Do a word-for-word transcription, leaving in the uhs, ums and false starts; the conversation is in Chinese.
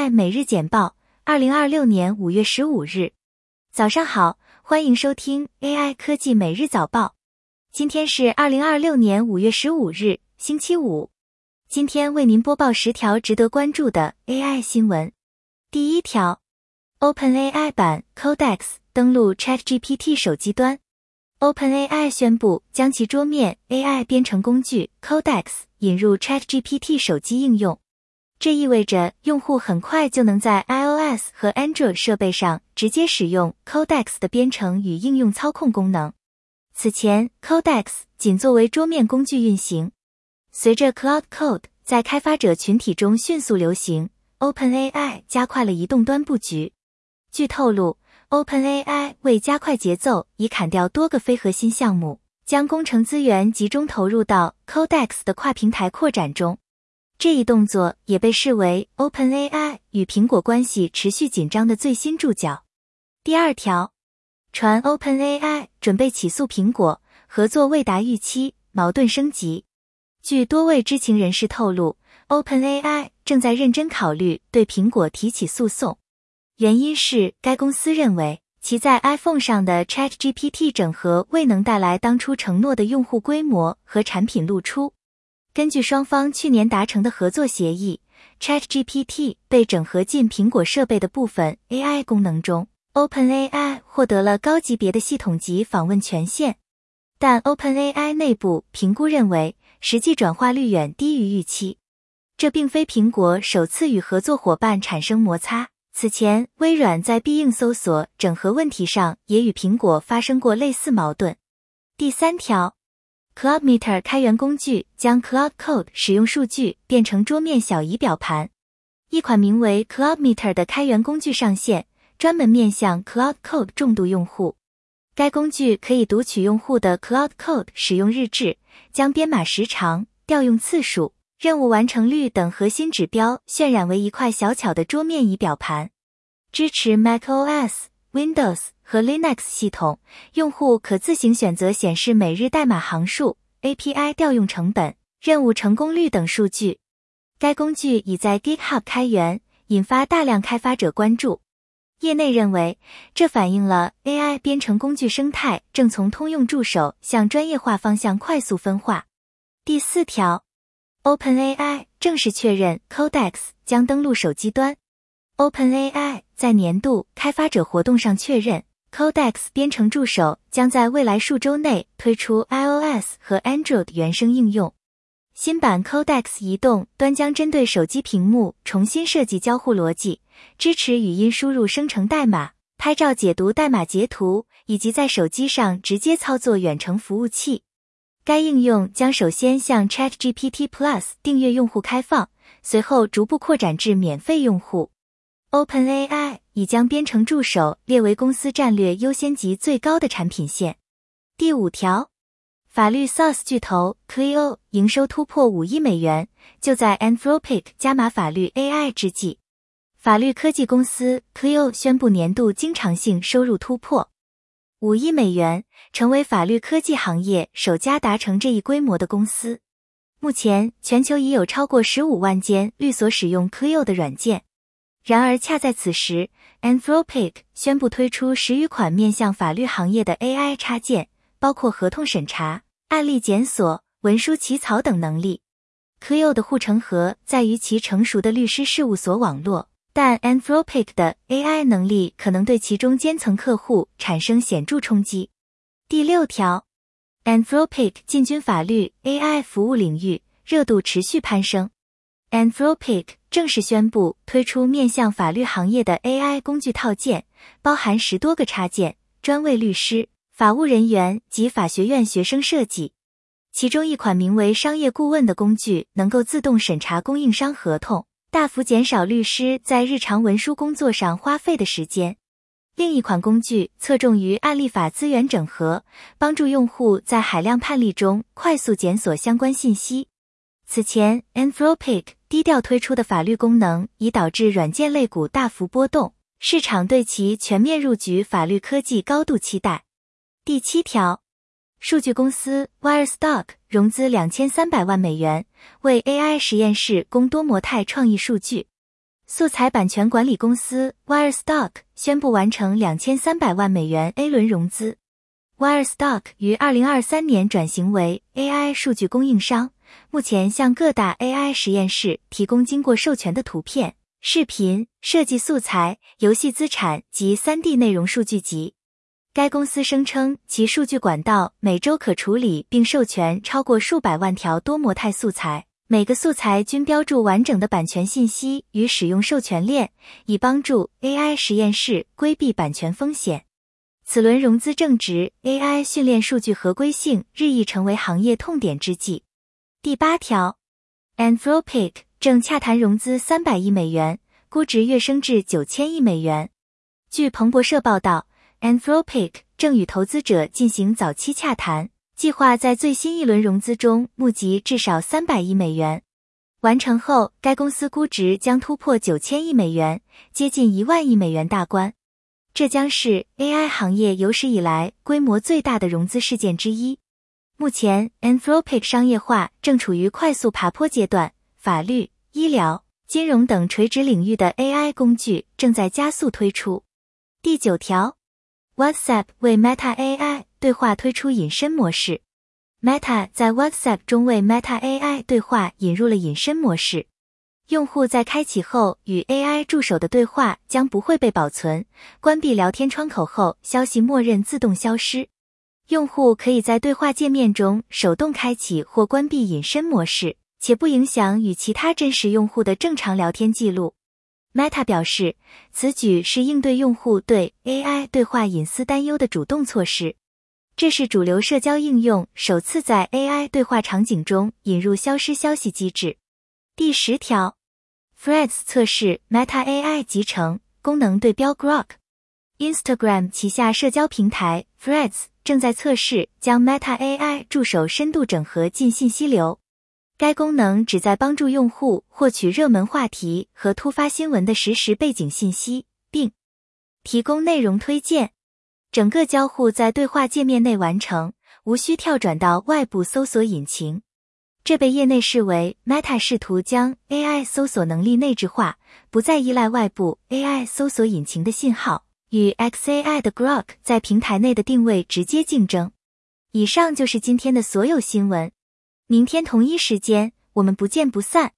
I 每日简报，二零二六年五月十五日。早上好，欢迎收听 A I 科技每日早报。今天是二零二六年五月十五日，星期五。今天为您播报十条值得关注的 A I 新闻。第一条 ，OpenAI 版 Codex 登陆 ChatGPT 手机端。OpenAI 宣布将其桌面 A I 编程工具 Codex 引入 ChatGPT 手机应用。这意味着用户很快就能在 iOS 和 Android 设备上直接使用 Codex 的编程与应用操控功能。此前 Codex 仅作为桌面工具运行。随着 Cloud Code 在开发者群体中迅速流行， OpenAI 加快了移动端布局。据透露， OpenAI 为加快节奏，已砍掉多个非核心项目，将工程资源集中投入到 Codex 的跨平台扩展中。这一动作也被视为 OpenAI 与苹果关系持续紧张的最新注脚。第二条，传 OpenAI 准备起诉苹果，合作未达预期，矛盾升级。据多位知情人士透露， OpenAI 正在认真考虑对苹果提起诉讼，原因是该公司认为其在 iPhone 上的 ChatGPT 整合未能带来当初承诺的用户规模和产品露出。根据双方去年达成的合作协议， ChatGPT 被整合进苹果设备的部分 A I 功能中， OpenAI 获得了高级别的系统级访问权限。但 OpenAI 内部评估认为，实际转化率远低于预期。这并非苹果首次与合作伙伴产生摩擦，此前微软在必应搜索整合问题上也与苹果发生过类似矛盾。第三条，CloudMeter 开源工具将 Cloud Code 使用数据变成桌面小仪表盘。一款名为 CloudMeter 的开源工具上线，专门面向 Cloud Code 重度用户。该工具可以读取用户的 Cloud Code 使用日志，将编码时长、调用次数、任务完成率等核心指标渲染为一块小巧的桌面仪表盘。支持 macOS、Windows 和 Linux 系统，用户可自行选择显示每日代码行数、A P I 调用成本、任务成功率等数据。该工具已在 GitHub 开源，引发大量开发者关注。业内认为，这反映了 A I 编程工具生态正从通用助手向专业化方向快速分化。第四条， OpenAI 正式确认 Codex 将登陆手机端。OpenAI 在年度开发者活动上确认， Codex 编程助手将在未来数周内推出 iOS 和 Android 原生应用。新版 Codex 移动端将针对手机屏幕重新设计交互逻辑，支持语音输入生成代码、拍照解读代码截图，以及在手机上直接操作远程服务器。该应用将首先向 ChatGPT Plus 订阅用户开放，随后逐步扩展至免费用户。OpenAI 已将编程助手列为公司战略优先级最高的产品线。第五条，法律 S A A S 巨头 Clio 营收突破五亿美元，就在 Anthropic 加码法律 A I 之际。法律科技公司 Clio 宣布年度经常性收入突破五亿美元，成为法律科技行业首家达成这一规模的公司。目前全球已有超过十五万间律所使用 Clio 的软件。然而恰在此时， Anthropic 宣布推出十余款面向法律行业的 A I 插件，包括合同审查、案例检索、文书起草等能力。Clio 的护城河在于其成熟的律师事务所网络，但 Anthropic 的 A I 能力可能对其中间层客户产生显著冲击。第六条， Anthropic 进军法律 A I 服务领域，热度持续攀升。Anthropic 正式宣布推出面向法律行业的 A I 工具套件，包含十多个插件，专为律师、法务人员及法学院学生设计。其中一款名为商业顾问的工具能够自动审查供应商合同，大幅减少律师在日常文书工作上花费的时间。另一款工具侧重于案例法资源整合，帮助用户在海量判例中快速检索相关信息。此前 Anthropic 低调推出的法律功能已导致软件类股大幅波动，市场对其全面入局法律科技高度期待。第七条，数据公司 Wirestock 融资两千三百万美元，为 A I 实验室供多模态创意数据。 素材版权管理公司 Wirestock 宣布完成两千三百万美元 A 轮融资。Wirestock 于二零二三年转型为 A I 数据供应商，目前向各大 A I 实验室提供经过授权的图片、视频、设计素材、游戏资产及 三 D 内容数据集。该公司声称其数据管道每周可处理并授权超过数百万条多模态素材，每个素材均标注完整的版权信息与使用授权链，以帮助 A I 实验室规避版权风险。此轮融资正值 A I 训练数据合规性日益成为行业痛点之际。第八条 Anthropic 正洽谈融资三百亿美元，估值跃升至九千亿美元。据彭博社报道， Anthropic 正与投资者进行早期洽谈，计划在最新一轮融资中募集至少三百亿美元。完成后，该公司估值将突破九千亿美元，接近一万亿美元大关。这将是 A I 行业有史以来规模最大的融资事件之一。目前 Anthropic 商业化正处于快速爬坡阶段，法律、医疗、金融等垂直领域的 A I 工具正在加速推出。第九条 WhatsApp 为 Meta A I 对话推出隐身模式。 Meta 在 WhatsApp 中为 Meta A I 对话引入了隐身模式，用户在开启后与 A I 助手的对话将不会被保存，关闭聊天窗口后消息默认自动消失。用户可以在对话界面中手动开启或关闭隐身模式，且不影响与其他真实用户的正常聊天记录。Meta 表示，此举是应对用户对 A I 对话隐私担忧的主动措施。这是主流社交应用首次在 A I 对话场景中引入消失消息机制。第十条 Threads 测试 Meta A I 集成功能对标 Grok。Instagram 旗下社交平台 Threads 正在测试将 Meta A I 助手深度整合进信息流。该功能旨在帮助用户获取热门话题和突发新闻的实时背景信息，并提供内容推荐。整个交互在对话界面内完成，无需跳转到外部搜索引擎。这被业内视为 Meta 试图将 A I 搜索能力内置化，不再依赖外部 A I 搜索引擎的信号，与 X A I 的 Grok 在平台内的定位直接竞争。以上就是今天的所有新闻。明天同一时间，我们不见不散。